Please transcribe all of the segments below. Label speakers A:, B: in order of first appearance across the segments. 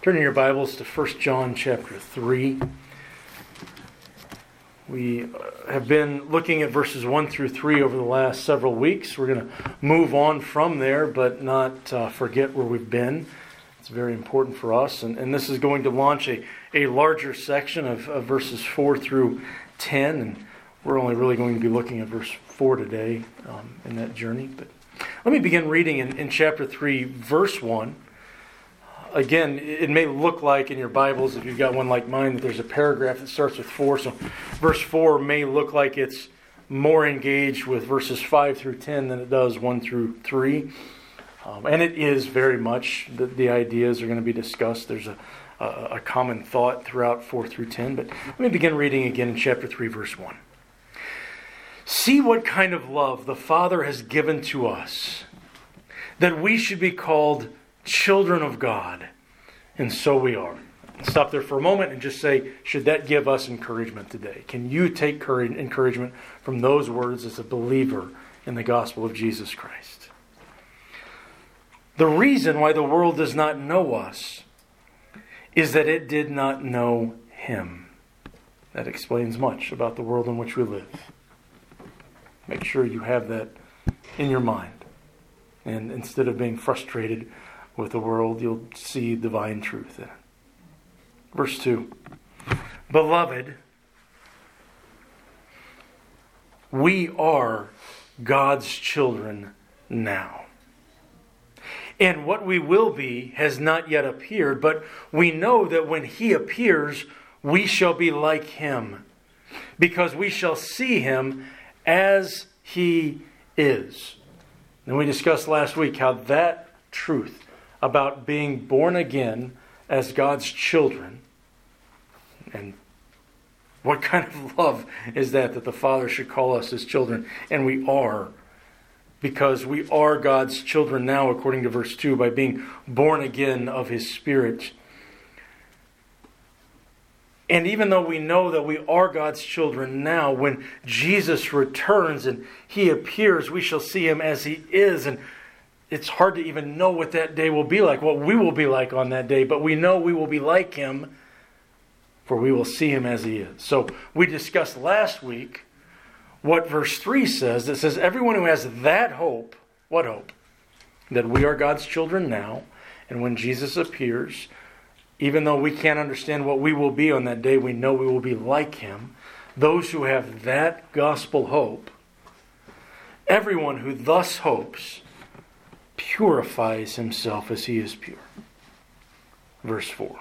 A: Turning your Bibles to 1 John chapter 3. We have been looking at verses 1 through 3 over the last several weeks. We're going to move on from there, but not forget where we've been. It's very important for us. And this is going to launch a larger section of verses 4 through 10. And we're only really going to be looking at verse 4 today in that journey. But let me begin reading in chapter 3, verse 1. Again, it may look like in your Bibles, if you've got one like mine, that there's a paragraph that starts with 4. So verse 4 may look like it's more engaged with verses 5 through 10 than it does 1 through 3. And it is very much. The ideas are going to be discussed. There's a common thought throughout 4 through 10. But let me begin reading again in chapter 3, verse 1. See what kind of love the Father has given to us, that we should be called children of God, and so we are. Stop there for a moment and just say, should that give us encouragement today? Can you take encouragement from those words as a believer in the gospel of Jesus Christ? The reason why the world does not know us is that it did not know Him. That explains much about the world in which we live. Make sure you have that in your mind. And instead of being frustrated with the world, you'll see divine truth in it. Verse 2. Beloved, we are God's children now. And what we will be has not yet appeared, but we know that when He appears, we shall be like Him, because we shall see Him as He is. And we discussed last week how that truth about being born again as God's children, and what kind of love is that the Father should call us His children. And we are, because we are God's children now, according to verse 2, by being born again of His Spirit. And even though we know that we are God's children now, when Jesus returns and He appears, we shall see Him as He is. And it's hard to even know what that day will be like, what we will be like on that day. But we know we will be like Him, for we will see Him as He is. So we discussed last week what verse 3 says. It says, everyone who has that hope, what hope? That we are God's children now, and when Jesus appears, even though we can't understand what we will be on that day, we know we will be like Him. Those who have that gospel hope, everyone who thus hopes, purifies himself as he is pure. Verse 4.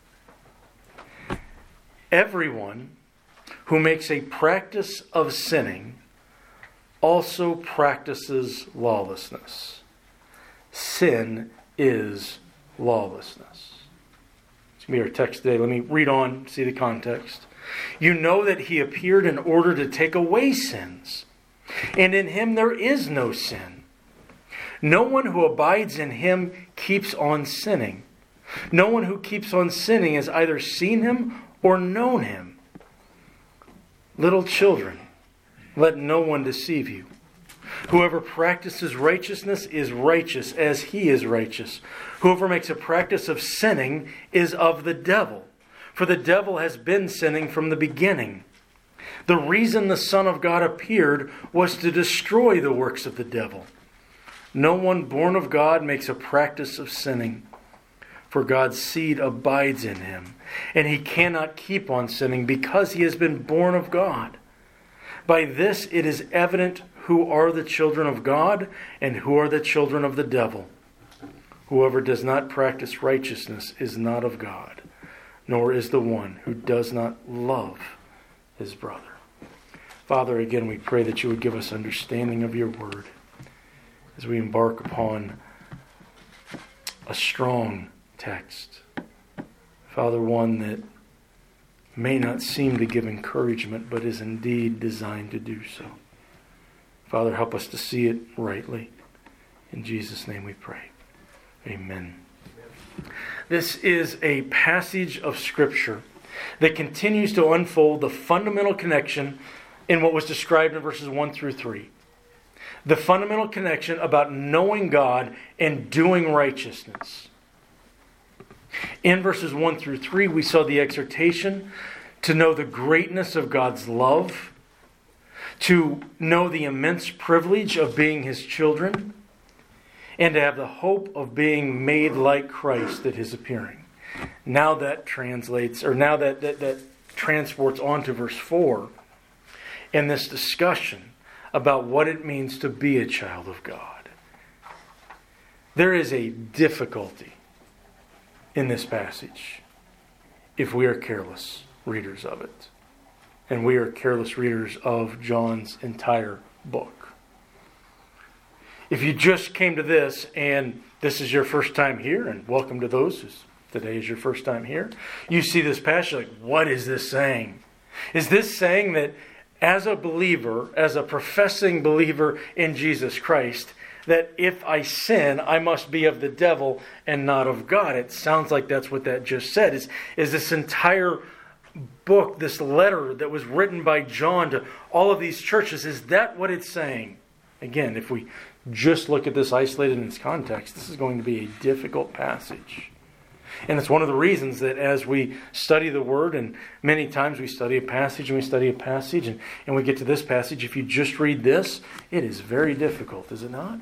A: Everyone who makes a practice of sinning also practices lawlessness. Sin is lawlessness. It's going to be our text today. Let me read on, see the context. You know that He appeared in order to take away sins, and in Him there is no sin. No one who abides in Him keeps on sinning. No one who keeps on sinning has either seen Him or known Him. Little children, let no one deceive you. Whoever practices righteousness is righteous as He is righteous. Whoever makes a practice of sinning is of the devil, for the devil has been sinning from the beginning. The reason the Son of God appeared was to destroy the works of the devil. No one born of God makes a practice of sinning, for God's seed abides in him, and he cannot keep on sinning because he has been born of God. By this it is evident who are the children of God and who are the children of the devil. Whoever does not practice righteousness is not of God, nor is the one who does not love his brother. Father, again, we pray that you would give us understanding of your word as we embark upon a strong text. Father, one that may not seem to give encouragement, but is indeed designed to do so. Father, help us to see it rightly. In Jesus' name we pray. Amen. This is a passage of Scripture that continues to unfold the fundamental connection in what was described in verses 1 through 3. The fundamental connection about knowing God and doing righteousness. In verses 1 through 3, we saw the exhortation to know the greatness of God's love, to know the immense privilege of being His children, and to have the hope of being made like Christ at His appearing. Now that translates, or now that transports on to verse 4, and this discussion about what it means to be a child of God. There is a difficulty in this passage if we are careless readers of it. And we are careless readers of John's entire book. If you just came to this and this is your first time here, and welcome to those who today is your first time here, you see this passage like, what is this saying? Is this saying that as a believer, as a professing believer in Jesus Christ, that if I sin, I must be of the devil and not of God? It sounds like that's what that just said. Is this entire book, this letter that was written by John to all of these churches, is that what it's saying? Again, if we just look at this isolated in its context, this is going to be a difficult passage. And it's one of the reasons that as we study the Word, and many times we study a passage and we study a passage, and we get to this passage, if you just read this, it is very difficult, is it not?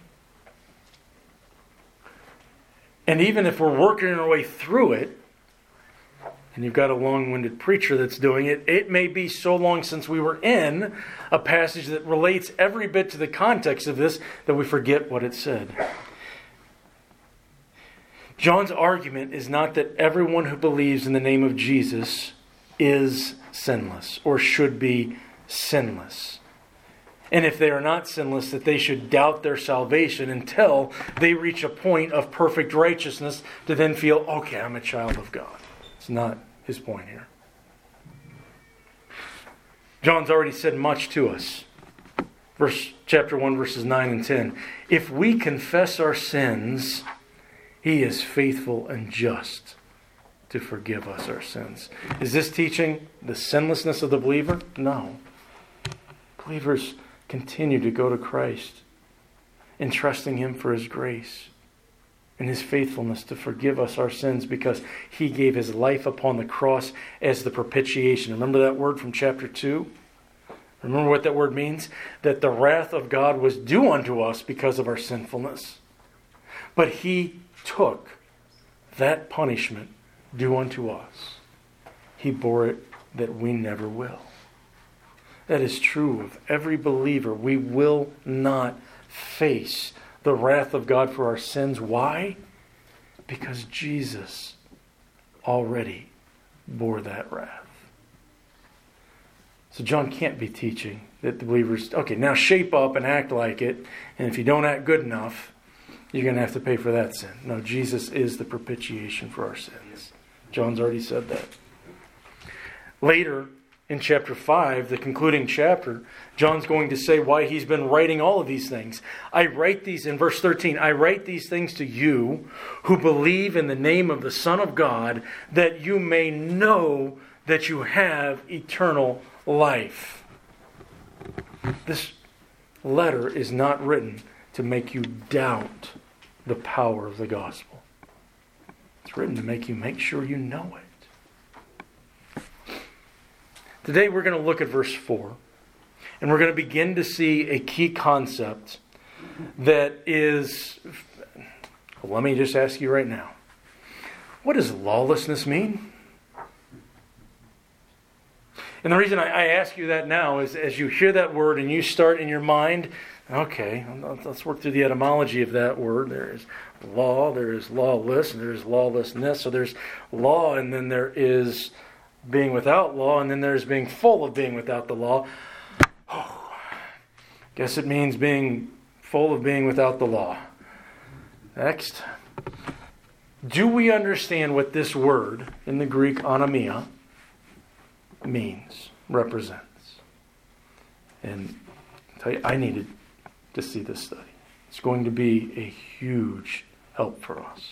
A: And even if we're working our way through it, and you've got a long-winded preacher that's doing it, it may be so long since we were in a passage that relates every bit to the context of this that we forget what it said. John's argument is not that everyone who believes in the name of Jesus is sinless or should be sinless. And if they are not sinless, that they should doubt their salvation until they reach a point of perfect righteousness to then feel, okay, I'm a child of God. It's not his point here. John's already said much to us. Chapter 1, verses 9 and 10. If we confess our sins, He is faithful and just to forgive us our sins. Is this teaching the sinlessness of the believer? No. Believers continue to go to Christ, entrusting Him for His grace and His faithfulness to forgive us our sins because He gave His life upon the cross as the propitiation. Remember that word from chapter 2? Remember what that word means? That the wrath of God was due unto us because of our sinfulness. But He took that punishment due unto us. He bore it that we never will. That is true of every believer. We will not face the wrath of God for our sins. Why? Because Jesus already bore that wrath. So John can't be teaching that the believers, okay, now shape up and act like it, and if you don't act good enough, you're going to have to pay for that sin. No, Jesus is the propitiation for our sins. John's already said that. Later, in chapter 5, the concluding chapter, John's going to say why he's been writing all of these things. I write these, in verse 13, I write these things to you who believe in the name of the Son of God, that you may know that you have eternal life. This letter is not written to make you doubt the power of the gospel. It's written to make sure you know it. Today we're going to look at verse 4, and we're going to begin to see a key concept that is, let me just ask you right now, what does lawlessness mean? And the reason I ask you that now is as you hear that word and you start in your mind, okay, let's work through the etymology of that word. There is law, there is lawless, and there is lawlessness. So there's law, and then there is being without law, and then there's being full of being without the law. Oh, guess it means being full of being without the law. Next. Do we understand what this word in the Greek anomia means, represents? And I'll tell you, I needed to see this study. It's going to be a huge help for us.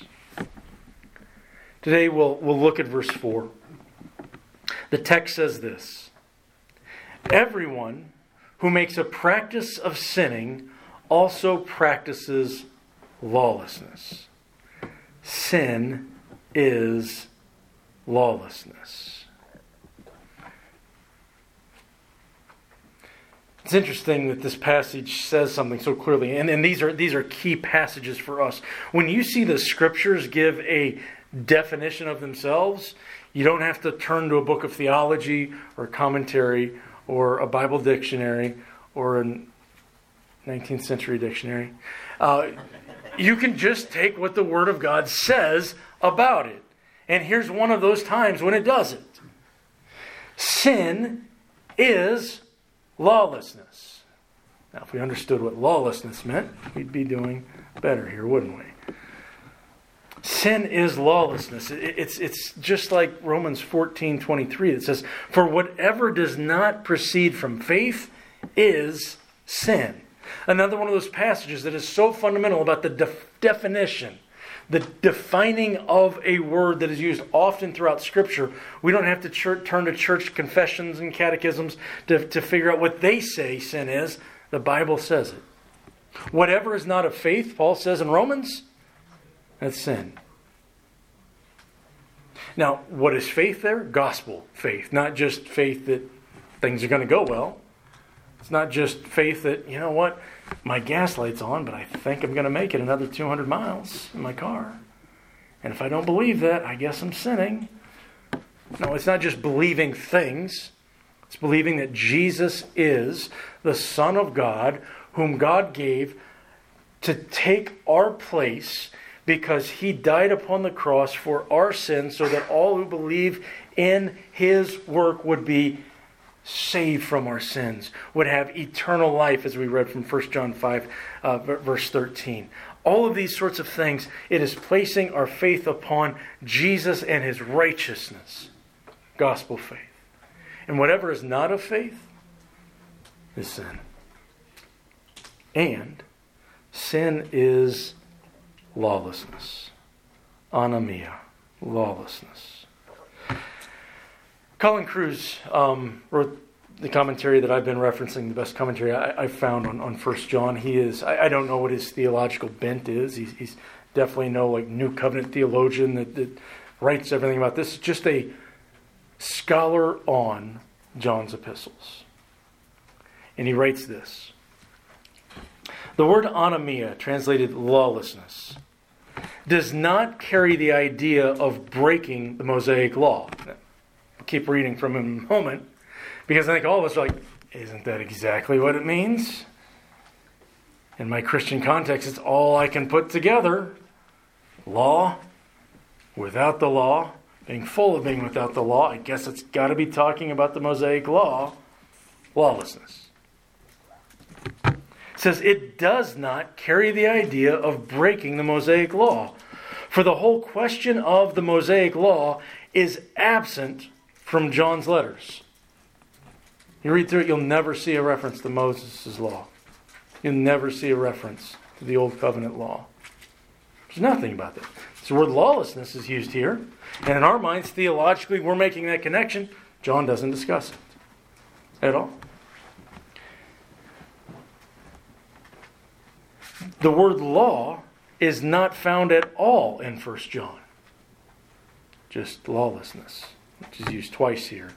A: Today we'll look at verse 4. The text says this: everyone who makes a practice of sinning also practices lawlessness. Sin is lawlessness. It's interesting that this passage says something so clearly, and these are key passages for us. When you see the Scriptures give a definition of themselves, you don't have to turn to a book of theology or a commentary or a Bible dictionary or a 19th century dictionary. You can just take what the Word of God says about it. And here's one of those times when it doesn't. Sin is lawlessness. Now, if we understood what lawlessness meant, we'd be doing better here, wouldn't we? Sin is lawlessness. It's just like Romans 14:23. It says, "For whatever does not proceed from faith is sin." Another one of those passages that is so fundamental about the definition, the defining of a word that is used often throughout Scripture. We don't have to turn to church confessions and catechisms to figure out what they say sin is. The Bible says it. Whatever is not of faith, Paul says in Romans, that's sin. Now, what is faith there? Gospel faith. Not just faith that things are going to go well. It's not just faith that, you know what, my gas light's on, but I think I'm going to make it another 200 miles in my car. And if I don't believe that, I guess I'm sinning. No, it's not just believing things. It's believing that Jesus is the Son of God, whom God gave to take our place because He died upon the cross for our sins so that all who believe in His work would be saved from our sins, would have eternal life, as we read from 1 John 5, verse 13. All of these sorts of things, it is placing our faith upon Jesus and His righteousness. Gospel faith. And whatever is not of faith is sin. And sin is lawlessness. Anomia. Lawlessness. Colin Kruse wrote the commentary that I've been referencing, the best commentary I've found on 1 John. He is, I don't know what his theological bent is. He's definitely no like New Covenant theologian that writes everything about this. It's just a scholar on John's epistles. And he writes this. The word anomia, translated lawlessness, does not carry the idea of breaking the Mosaic law. I'll keep reading from him in a moment, because I think all of us are like, isn't that exactly what it means? In my Christian context, it's all I can put together. Law, without the law, being full of being without the law. I guess it's got to be talking about the Mosaic law. Lawlessness. It says it does not carry the idea of breaking the Mosaic law. For the whole question of the Mosaic law is absent from John's letters. You read through it, you'll never see a reference to Moses' law. You'll never see a reference to the Old Covenant law. There's nothing about that. So the word lawlessness is used here. And in our minds, theologically, we're making that connection. John doesn't discuss it at all. The word law is not found at all in 1 John. Just lawlessness, which is used twice here.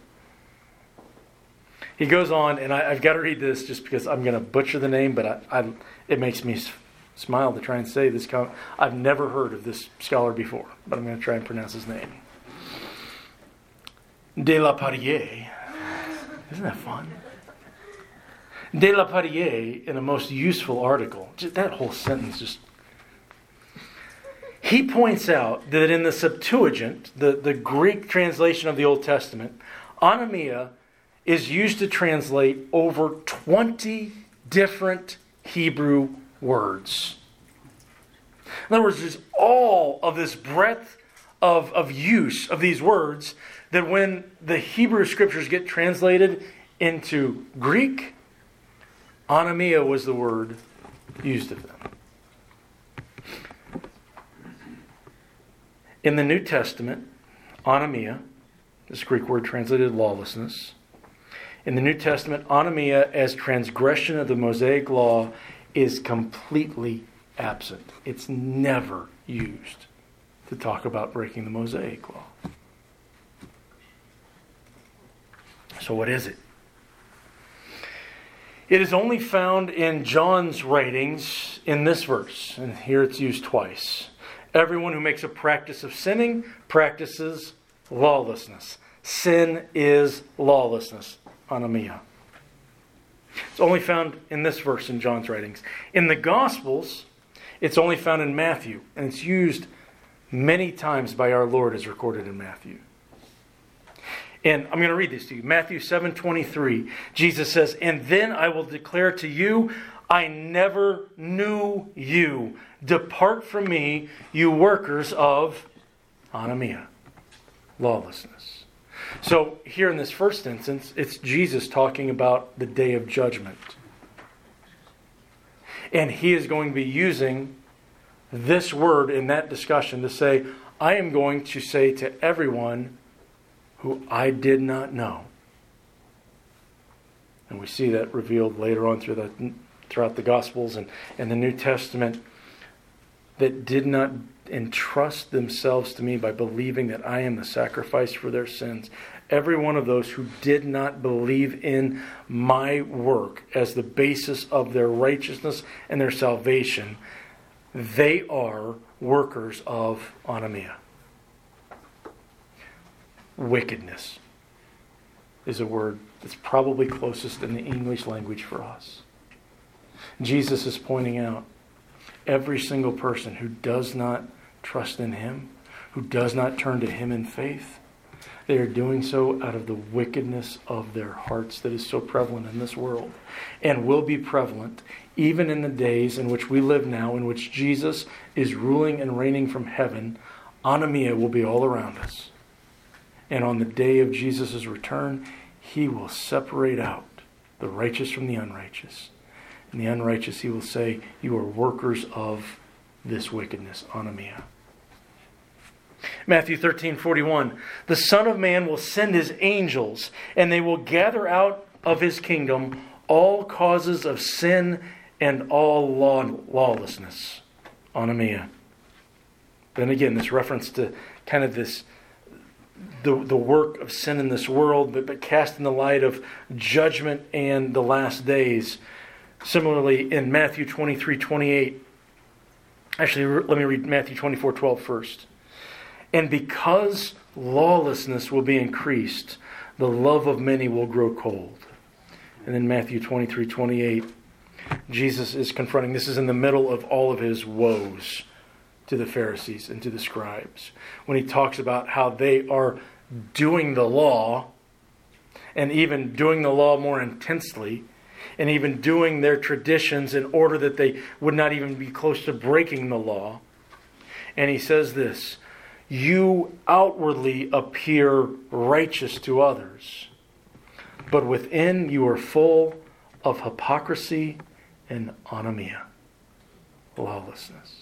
A: He goes on, and I've got to read this just because I'm going to butcher the name, but it makes me smile to try and say this. I've never heard of this scholar before, but I'm going to try and pronounce his name. De la Parie. Isn't that fun? De la Parie, in a most useful article, that whole sentence just... He points out that in the Septuagint, the Greek translation of the Old Testament, anomia is used to translate over 20 different Hebrew words. In other words, there's all of this breadth of use of these words that when the Hebrew scriptures get translated into Greek, anomia was the word used of them. In the New Testament, anomia, this Greek word translated lawlessness. In the New Testament, anomia as transgression of the Mosaic law is completely absent. It's never used. to talk about breaking the Mosaic law. So what is it? It is only found in John's writings in this verse, and here it's used twice. Everyone who makes a practice of sinning practices lawlessness. Sin is lawlessness. Anomia. It's only found in this verse in John's writings. In the Gospels, it's only found in Matthew, and it's used many times by our Lord as recorded in Matthew. And I'm going to read this to you. Matthew 7:23. Jesus says, "And then I will declare to you, I never knew you. Depart from me, you workers of anomia," lawlessness. So here in this first instance, it's Jesus talking about the day of judgment. And he is going to be using this word in that discussion to say, I am going to say to everyone who I did not know. And we see that revealed later on throughout the Gospels and the New Testament, that did not entrust themselves to me by believing that I am the sacrifice for their sins. Every one of those who did not believe in my work as the basis of their righteousness and their salvation, they are workers of anomia. Wickedness is a word that's probably closest in the English language for us. Jesus is pointing out every single person who does not trust in Him, who does not turn to Him in faith, they are doing so out of the wickedness of their hearts that is so prevalent in this world and will be prevalent even in the days in which we live now, in which Jesus is ruling and reigning from heaven. Anomia will be all around us. And on the day of Jesus' return, He will separate out the righteous from the unrighteous. And the unrighteous, He will say, you are workers of this wickedness, anomia. Matthew 13:41, the Son of Man will send His angels, and they will gather out of His kingdom all causes of sin and all lawlessness, anomia. Then again, this reference to kind of this, the work of sin in this world, but cast in the light of judgment and the last days. Similarly, in Matthew 23:28, actually, let me read Matthew 24:12 first. And because lawlessness will be increased, the love of many will grow cold. And then Matthew 23:28, Jesus is confronting, this is in the middle of all of His woes to the Pharisees and to the scribes, when He talks about how they are doing the law, and even doing the law more intensely, and even doing their traditions in order that they would not even be close to breaking the law. And He says this, you outwardly appear righteous to others, but within you are full of hypocrisy and anomia, lawlessness.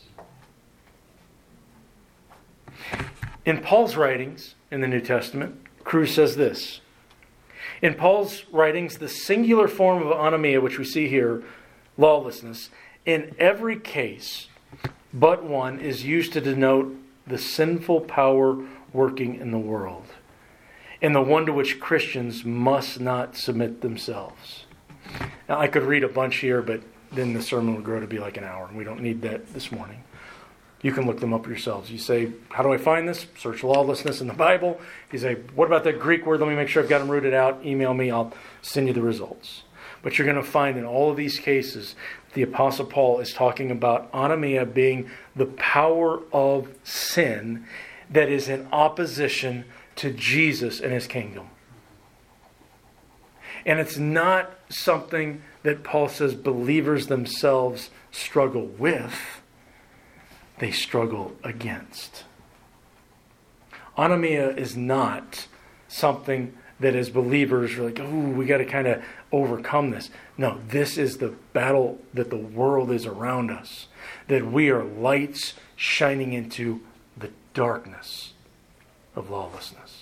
A: In Paul's writings in the New Testament, Cruz says this. In Paul's writings, the singular form of anomia, which we see here, lawlessness, in every case but one is used to denote the sinful power working in the world, and the one to which Christians must not submit themselves. Now, I could read a bunch here, but then the sermon would grow to be like an hour, and we don't need that this morning. You can look them up yourselves. You say, how do I find this? Search lawlessness in the Bible. You say, what about that Greek word? Let me make sure I've got them rooted out. Email me. I'll send you the results. But you're going to find in all of these cases, the Apostle Paul is talking about anomia being the power of sin that is in opposition to Jesus and His kingdom. And it's not something that Paul says believers themselves struggle with. They struggle against. Anomia is not something that as believers are like, oh, we got to kind of overcome this. No, this is the battle that the world is around us. That we are lights shining into the darkness of lawlessness.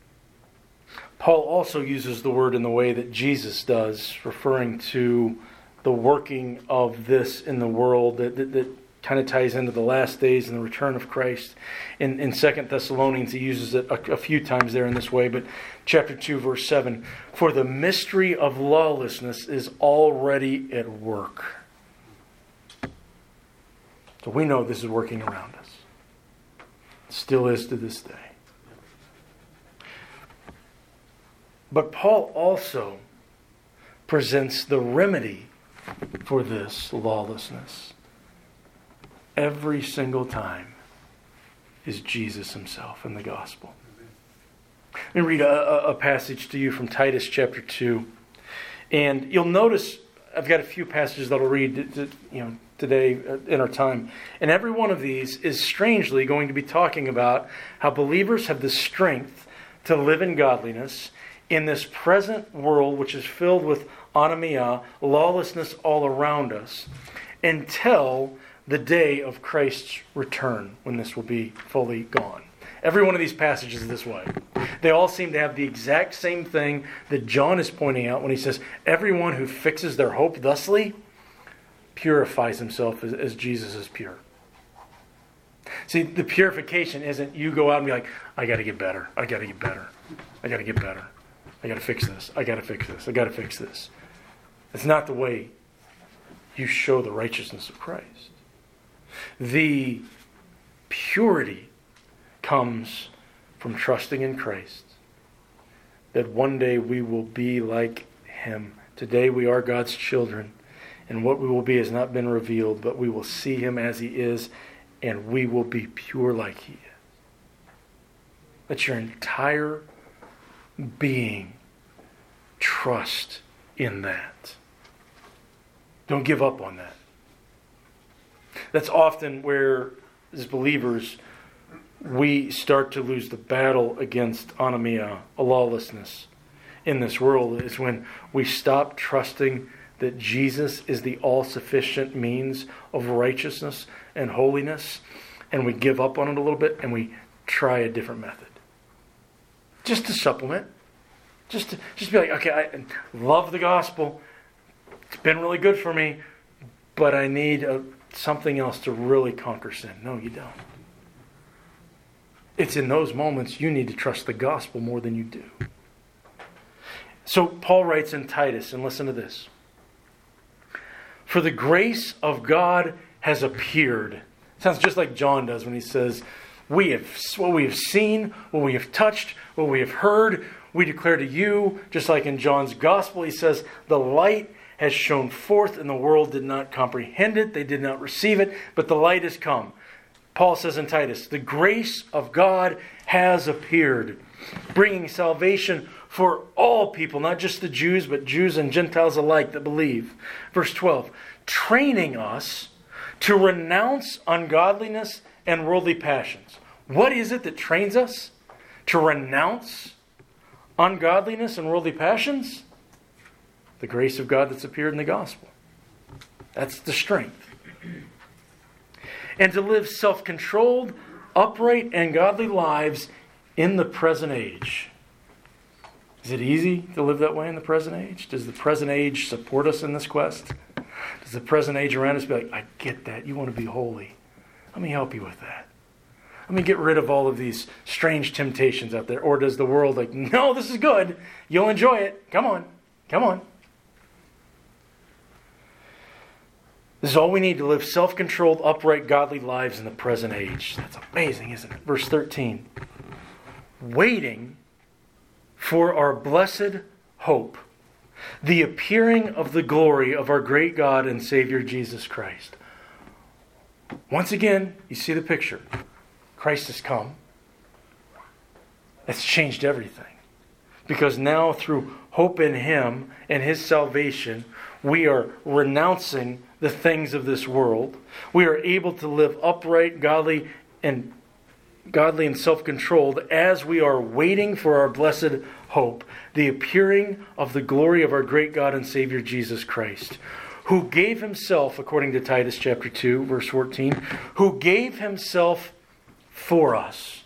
A: Paul also uses the word in the way that Jesus does, referring to the working of this in the world that kind of ties into the last days and the return of Christ. In 2 Thessalonians, he uses it a few times there in this way, but chapter 2, verse 7, "For the mystery of lawlessness is already at work." So we know this is working around us. It still is to this day. But Paul also presents the remedy for this lawlessness. Every single time is Jesus himself in the gospel. Let me read a passage to you from Titus chapter 2. And you'll notice I've got a few passages that I'll read today in our time. And every one of these is strangely going to be talking about how believers have the strength to live in godliness in this present world, which is filled with anomia, lawlessness all around us, until the day of Christ's return, when this will be fully gone. Every one of these passages is this way. They all seem to have the exact same thing that John is pointing out when he says, everyone who fixes their hope thusly purifies himself as Jesus is pure. See, the purification isn't you go out and be like, I got to get better. I got to get better. I got to get better. I got to fix this. I got to fix this. I got to fix this. It's not the way you show the righteousness of Christ. The purity comes from trusting in Christ, that one day we will be like Him. Today we are God's children, and what we will be has not been revealed, but we will see Him as He is, and we will be pure like He is. Let your entire being trust in that. Don't give up on that. That's often where, as believers, we start to lose the battle against anomia, lawlessness in this world, is when we stop trusting that Jesus is the all-sufficient means of righteousness and holiness, and we give up on it a little bit and we try a different method. Just to supplement. Just be like, okay, I love the gospel. It's been really good for me, but I need something else to really conquer sin. No, you don't. It's in those moments you need to trust the gospel more than you do. So Paul writes in Titus, and listen to this. For the grace of God has appeared. Sounds just like John does when he says, what we have seen, what we have touched, what we have heard, we declare to you. Just like in John's gospel, he says, the light has shone forth and the world did not comprehend it. They did not receive it, but the light has come. Paul says in Titus, the grace of God has appeared, bringing salvation for all people, not just the Jews, but Jews and Gentiles alike that believe. Verse 12, training us to renounce ungodliness and worldly passions. What is it that trains us to renounce ungodliness and worldly passions? The grace of God that's appeared in the gospel. That's the strength. And to live self-controlled, upright, and godly lives in the present age. Is it easy to live that way in the present age? Does the present age support us in this quest? Does the present age around us be like, I get that, you want to be holy. Let me help you with that. Let me get rid of all of these strange temptations out there. Or does the world like, no, this is good. You'll enjoy it. Come on. Come on. This is all we need to live self-controlled, upright, godly lives in the present age. That's amazing, isn't it? Verse 13. Waiting for our blessed hope, the appearing of the glory of our great God and Savior Jesus Christ. Once again, you see the picture. Christ has come. That's changed everything. Because now through hope in Him and His salvation, we are renouncing the things of this world. We are able to live upright, godly and self-controlled as we are waiting for our blessed hope, the appearing of the glory of our great God and Savior Jesus Christ, who gave Himself, according to Titus chapter 2, verse 14, who gave Himself for us.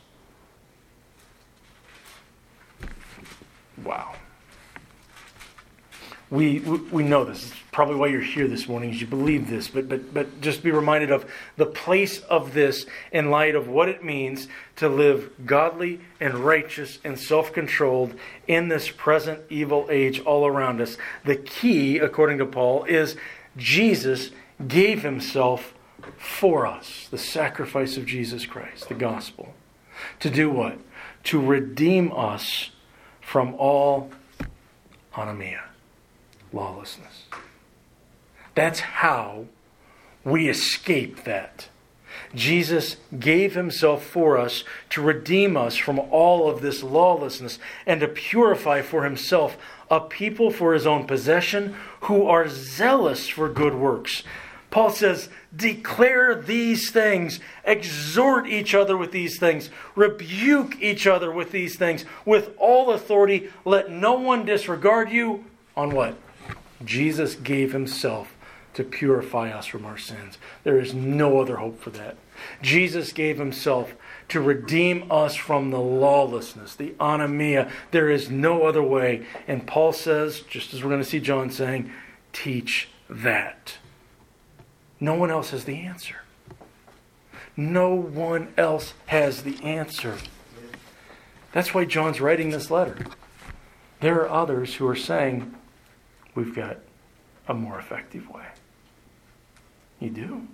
A: Wow. We know this. It's probably why you're here this morning, is you believe this. But just be reminded of the place of this in light of what it means to live godly and righteous and self-controlled in this present evil age all around us. The key, according to Paul, is Jesus gave himself for us. The sacrifice of Jesus Christ, the gospel. To do what? To redeem us from all anomia, lawlessness. That's how we escape that. Jesus gave himself for us to redeem us from all of this lawlessness and to purify for himself a people for his own possession who are zealous for good works. Paul says, declare these things, exhort each other with these things, rebuke each other with these things, with all authority. Let no one disregard you on what? Jesus gave himself to purify us from our sins. There is no other hope for that. Jesus gave himself to redeem us from the lawlessness, the anomia. There is no other way. And Paul says, just as we're going to see John saying, teach that. No one else has the answer. No one else has the answer. That's why John's writing this letter. There are others who are saying, we've got a more effective way. You do?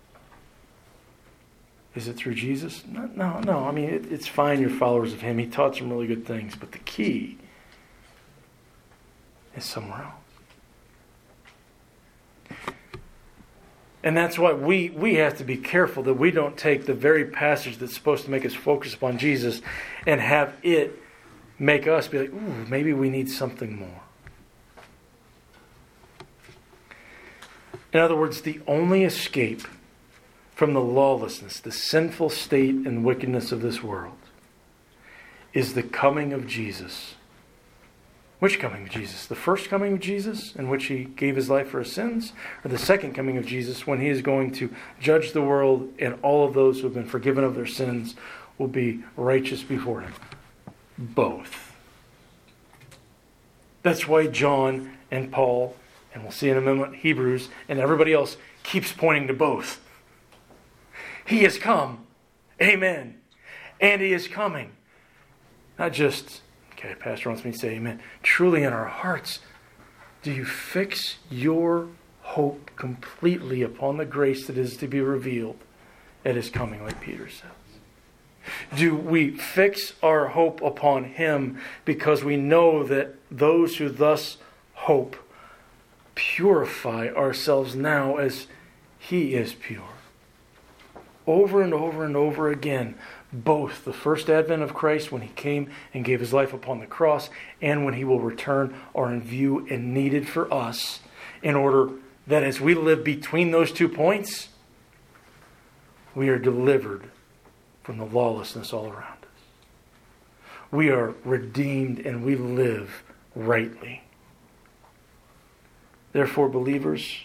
A: Is it through Jesus? No. I mean, it's fine you're followers of him. He taught some really good things. But the key is somewhere else. And that's why we have to be careful that we don't take the very passage that's supposed to make us focus upon Jesus and have it make us be like, ooh, maybe we need something more. In other words, the only escape from the lawlessness, the sinful state and wickedness of this world is the coming of Jesus. Which coming of Jesus? The first coming of Jesus, in which he gave his life for his sins? Or the second coming of Jesus, when he is going to judge the world and all of those who have been forgiven of their sins will be righteous before him? Both. That's why John and Paul, and we'll see in a moment, Hebrews, and everybody else keeps pointing to both. He has come. Amen. And he is coming. Not just, okay, Pastor wants me to say amen. Truly in our hearts, do you fix your hope completely upon the grace that is to be revealed at his coming, like Peter says? Do we fix our hope upon him because we know that those who thus hope purify ourselves now as he is pure? Over and over and over again, both the first advent of Christ when he came and gave his life upon the cross and when he will return are in view and needed for us in order that as we live between those 2 points, we are delivered from the lawlessness all around us. We are redeemed and we live rightly. Therefore, believers,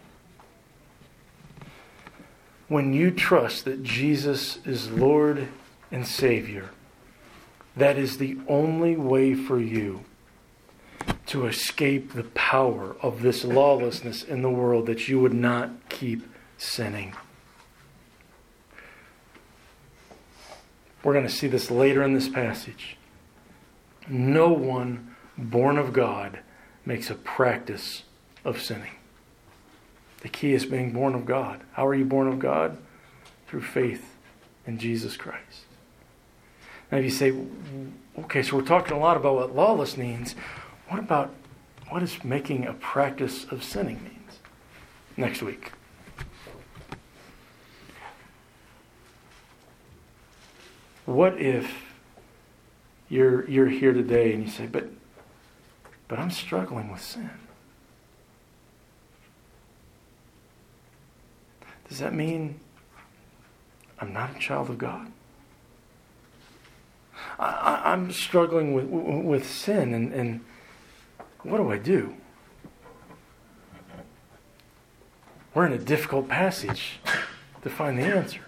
A: when you trust that Jesus is Lord and Savior, that is the only way for you to escape the power of this lawlessness in the world, that you would not keep sinning. We're going to see this later in this passage. No one born of God makes a practice of sinning. The key is being born of God. How are you born of God? Through faith in Jesus Christ. Now if you say, okay, so we're talking a lot about what lawless means. What about what does making a practice of sinning means? Next week. What if you're here today and you say, but I'm struggling with sin? Does that mean I'm not a child of God? I'm struggling with sin, and what do I do? We're in a difficult passage to find the answer.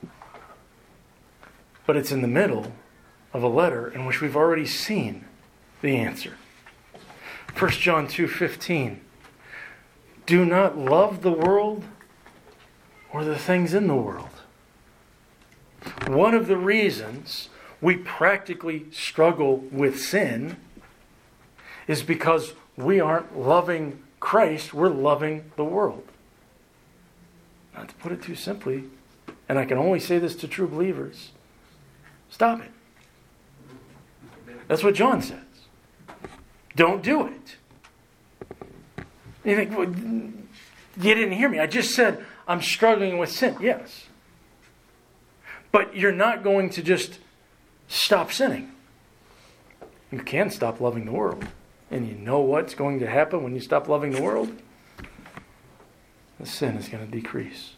A: But it's in the middle of a letter in which we've already seen the answer. 1 John 2:15. Do not love the world or the things in the world. One of the reasons we practically struggle with sin is because we aren't loving Christ, we're loving the world. Not to put it too simply, and I can only say this to true believers, stop it. That's what John says. Don't do it. You think, well, you didn't hear me. I just said I'm struggling with sin. Yes. But you're not going to just stop sinning. You can stop loving the world. And you know what's going to happen when you stop loving the world? The sin is going to decrease.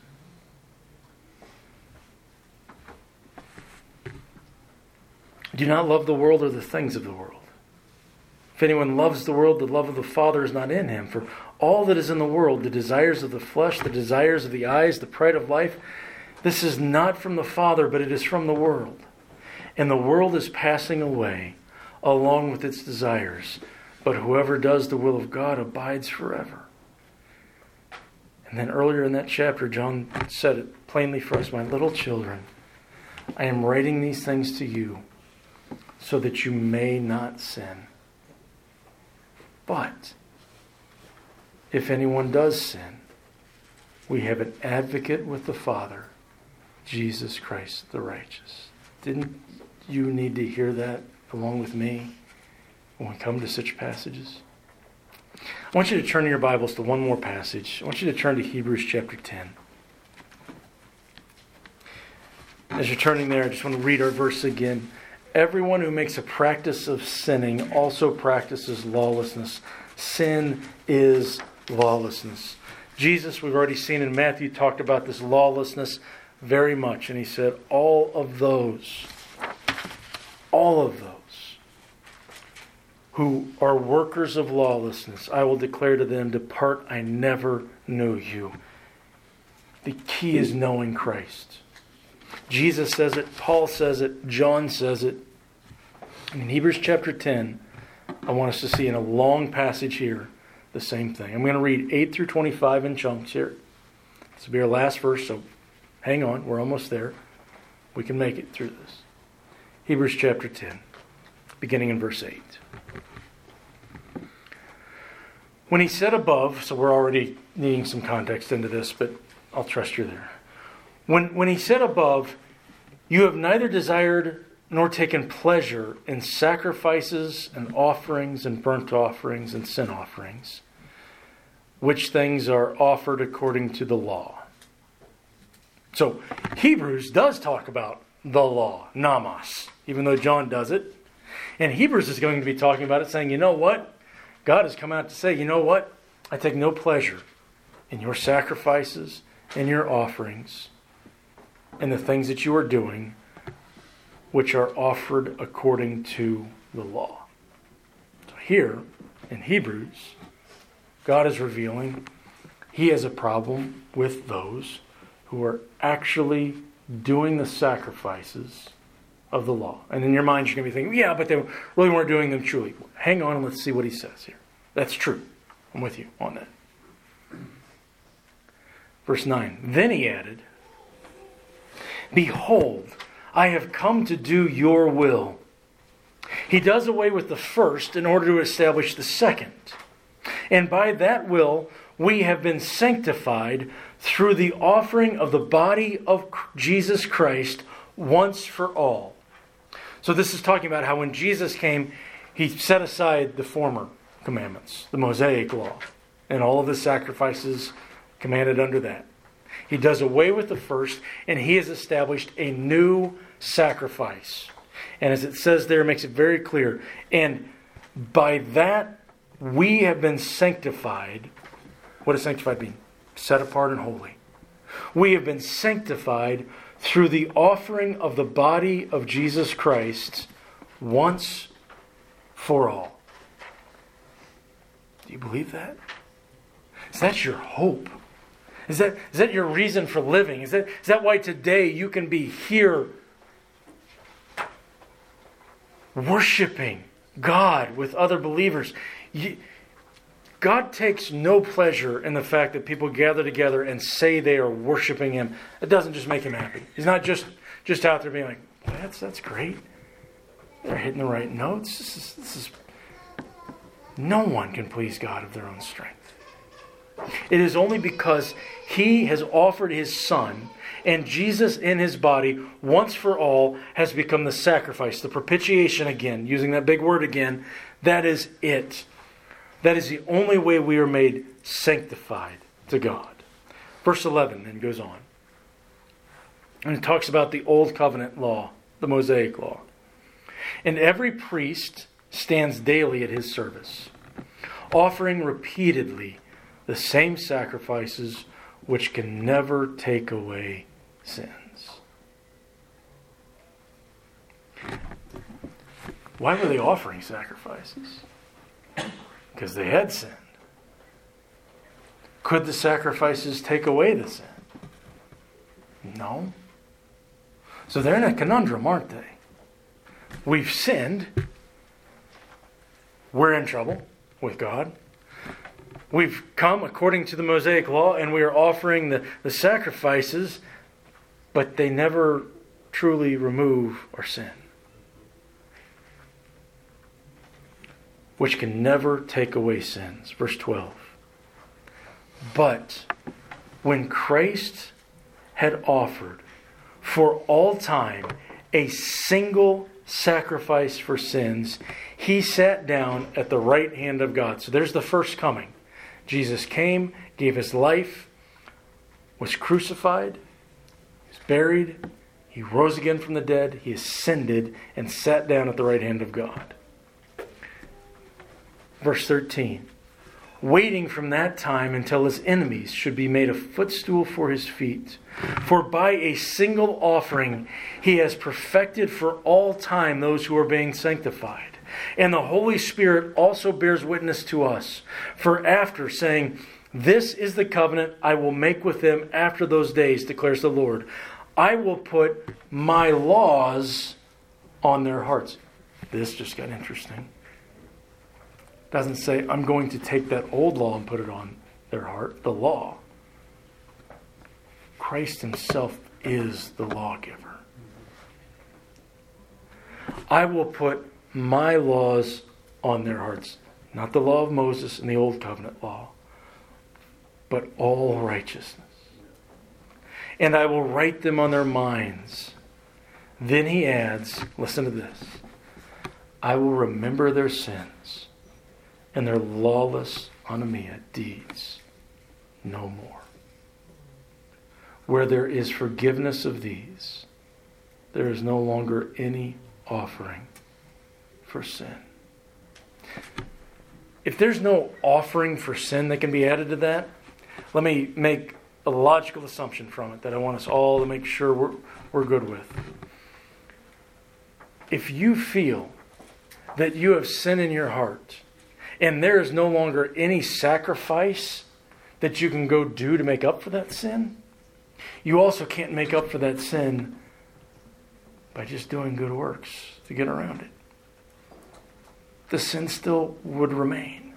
A: Do not love the world or the things of the world. If anyone loves the world, the love of the Father is not in him. For all that is in the world, the desires of the flesh, the desires of the eyes, the pride of life, this is not from the Father, but it is from the world. And the world is passing away along with its desires. But whoever does the will of God abides forever. And then earlier in that chapter, John said it plainly for us, my little children, I am writing these things to you so that you may not sin. But if anyone does sin, we have an advocate with the Father, Jesus Christ the righteous. Didn't you need to hear that along with me when we come to such passages? I want you to turn in your Bibles to one more passage. I want you to turn to Hebrews chapter 10. As you're turning there, I just want to read our verse again. Everyone who makes a practice of sinning also practices lawlessness. Sin is lawlessness. Jesus, we've already seen in Matthew, talked about this lawlessness very much. And he said, all of those who are workers of lawlessness, I will declare to them, depart, I never knew you. The key is knowing Christ. Jesus says it, Paul says it, John says it. And in Hebrews chapter 10, I want us to see in a long passage here the same thing. I'm going to read 8 through 25 in chunks here. This will be our last verse, so hang on, we're almost there. We can make it through this. Hebrews chapter 10, beginning in verse 8. When he said above, so we're already needing some context into this, but I'll trust you're there. When he said above, you have neither desired nor taken pleasure in sacrifices and offerings and burnt offerings and sin offerings, which things are offered according to the law. So Hebrews does talk about the law, namas, even though John does it. And Hebrews is going to be talking about it, saying, you know what? God has come out to say, you know what? I take no pleasure in your sacrifices and your offerings and the things that you are doing, which are offered according to the law. So here, in Hebrews, God is revealing He has a problem with those who are actually doing the sacrifices of the law. And in your mind, you're going to be thinking, yeah, but they really weren't doing them truly. Hang on and let's see what he says here. That's true. I'm with you on that. Verse 9. Then he added, behold, I have come to do your will. He does away with the first in order to establish the second. And by that will, we have been sanctified through the offering of the body of Jesus Christ once for all. So this is talking about how when Jesus came, He set aside the former commandments, the Mosaic law, and all of the sacrifices commanded under that. He does away with the first, and He has established a new sacrifice. And as it says there, it makes it very clear. And by that, we have been sanctified. What does sanctified mean? Set apart and holy. We have been sanctified through the offering of the body of Jesus Christ once for all. Do you believe that? Is that your hope? Is that your reason for living? Is that why today you can be here worshiping God with other believers? God takes no pleasure in the fact that people gather together and say they are worshiping Him. It doesn't just make Him happy. He's not just out there being like, that's great. They're hitting the right notes. This is no one can please God of their own strength. It is only because He has offered His Son, and Jesus in His body, once for all, has become the sacrifice, the propitiation again, using that big word again. That is it. That is the only way we are made sanctified to God. Verse 11 then goes on. And it talks about the Old Covenant law, the Mosaic law. And every priest stands daily at his service, offering repeatedly the same sacrifices which can never take away sins. Why were they offering sacrifices? Because they had sinned. Could the sacrifices take away the sin? No. So they're in a conundrum, aren't they? We've sinned. We're in trouble with God. We've come according to the Mosaic law and we are offering the sacrifices, but they never truly remove our sin, which can never take away sins. Verse 12. But when Christ had offered for all time a single sacrifice for sins, He sat down at the right hand of God. So there's the first coming. Jesus came, gave His life, was crucified, was buried, He rose again from the dead, He ascended, and sat down at the right hand of God. Verse 13. Waiting from that time until His enemies should be made a footstool for His feet. For by a single offering He has perfected for all time those who are being sanctified. And the Holy Spirit also bears witness to us. For after saying, "This is the covenant I will make with them after those days, declares the Lord. I will put my laws on their hearts." This just got interesting. Doesn't say, I'm going to take that old law and put it on their heart. The law. Christ Himself is the lawgiver. I will put my laws on their hearts. Not the law of Moses and the Old Covenant law, but all righteousness. And I will write them on their minds. Then He adds, listen to this, I will remember their sins and their lawless Anamia deeds no more. Where there is forgiveness of these, there is no longer any offering for sin. If there's no offering for sin that can be added to that, let me make a logical assumption from it that I want us all to make sure we're good with. If you feel that you have sin in your heart, and there is no longer any sacrifice that you can go do to make up for that sin, you also can't make up for that sin by just doing good works to get around it. The sin still would remain.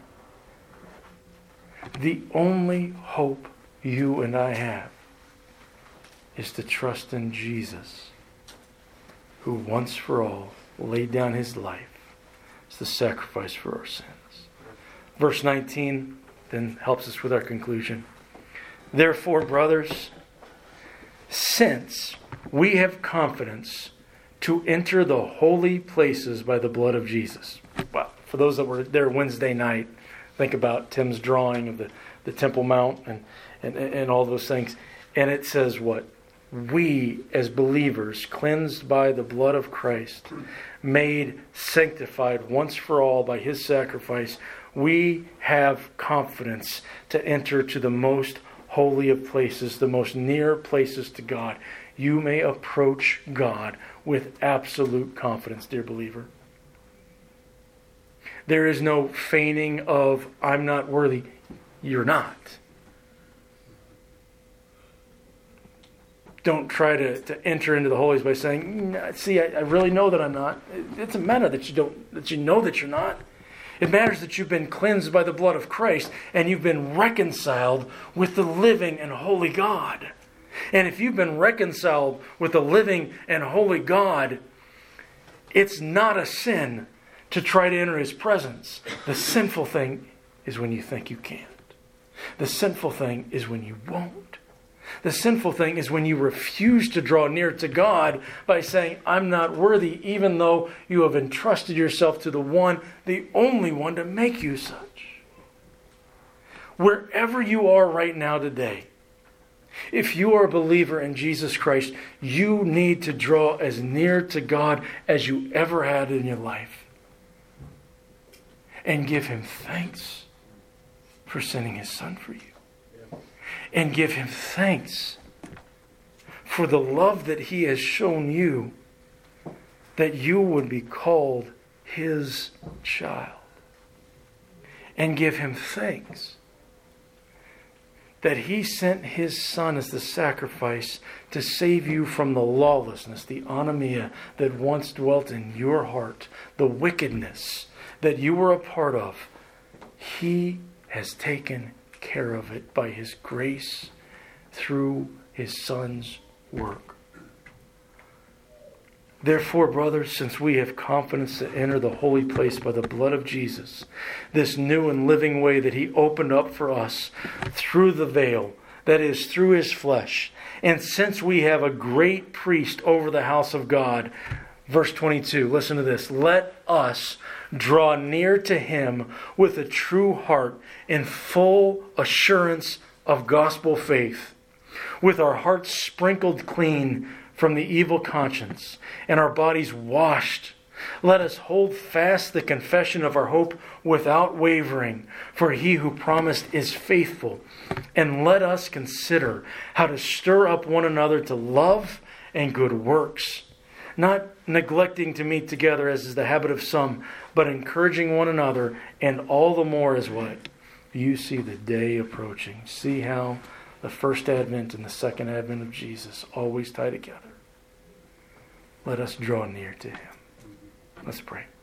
A: The only hope you and I have is to trust in Jesus, who once for all laid down His life as the sacrifice for our sins. Verse 19 then helps us with our conclusion. Therefore, brothers, since we have confidence to enter the holy places by the blood of Jesus. Well, for those that were there Wednesday night, think about Tim's drawing of the Temple Mount and all those things. And it says what? We as believers, cleansed by the blood of Christ, made sanctified once for all by His sacrifice, we have confidence to enter to the most holy of places, the most near places to God. You may approach God with absolute confidence, dear believer. There is no feigning of, I'm not worthy. You're not. Don't try to enter into the holies by saying, see, I really know that I'm not. It doesn't matter that you know that you're not. It matters that you've been cleansed by the blood of Christ and you've been reconciled with the living and holy God. And if you've been reconciled with the living and holy God, it's not a sin to try to enter His presence. The sinful thing is when you think you can't. The sinful thing is when you won't. The sinful thing is when you refuse to draw near to God by saying, I'm not worthy, even though you have entrusted yourself to the only one to make you such. Wherever you are right now today, if you are a believer in Jesus Christ, you need to draw as near to God as you ever had in your life. And give Him thanks for sending His Son for you. And give Him thanks for the love that He has shown you, that you would be called His child. And give Him thanks that He sent His Son as the sacrifice to save you from the lawlessness, the anomia that once dwelt in your heart, the wickedness that you were a part of. He has taken care of it by His grace through His Son's work. Therefore, brothers, since we have confidence to enter the holy place by the blood of Jesus, this new and living way that He opened up for us through the veil, that is, through His flesh, and since we have a great priest over the house of God, verse 22, listen to this. Let us draw near to Him with a true heart in full assurance of gospel faith, with our hearts sprinkled clean from the evil conscience and our bodies washed. Let us hold fast the confession of our hope without wavering, for He who promised is faithful. And let us consider how to stir up one another to love and good works, not neglecting to meet together as is the habit of some, but encouraging one another, and all the more as what? You see the day approaching. See how the first advent and the second advent of Jesus always tie together. Let us draw near to Him. Let's pray.